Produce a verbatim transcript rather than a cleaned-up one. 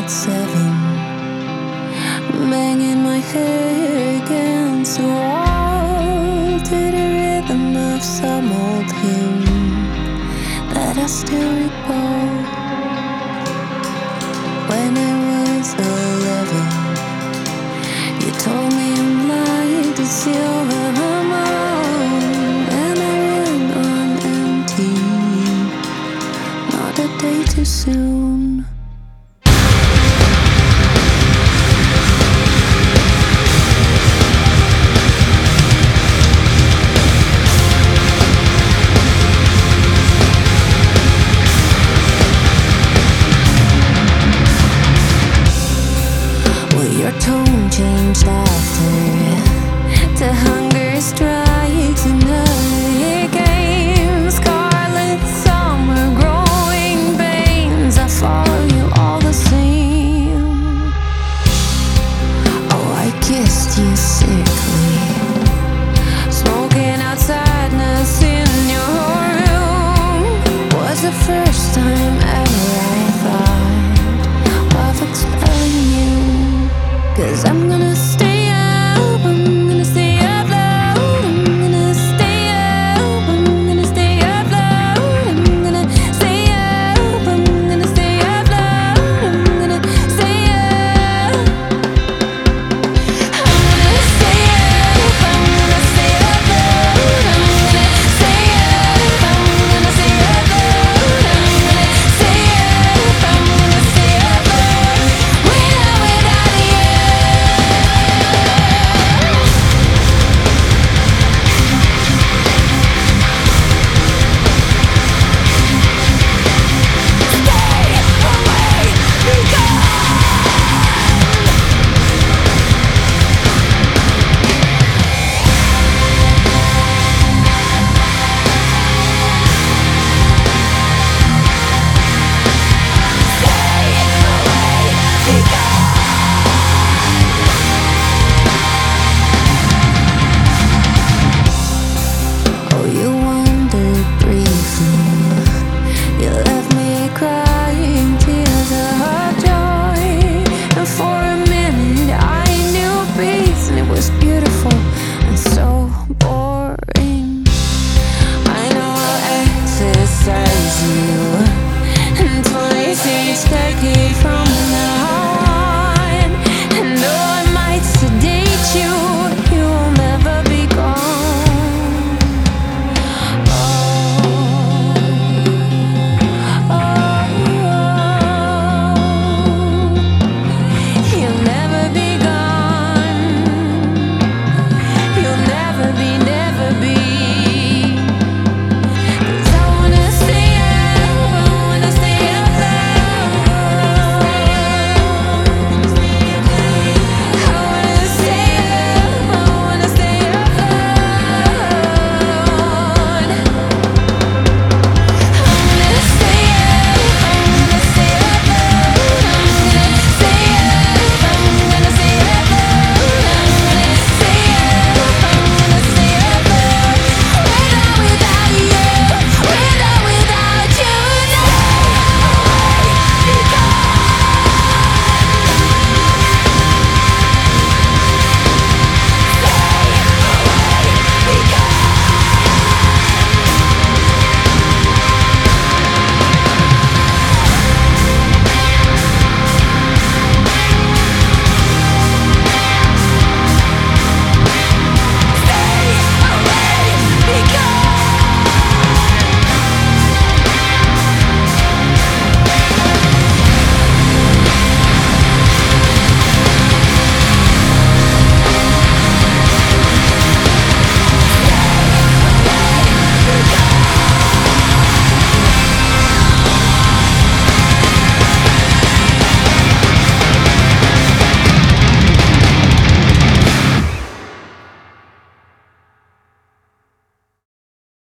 at seven, banging my head against the wall to the rhythm of some old hymn that I still recall. When I was eleven, you told me I'm like the silver moon, and I ran on empty, not a day too soon. Your tone changed after the hunger strikes another game. Scarlet summer, growing pains, I follow you all the same. Oh, I kissed you sickly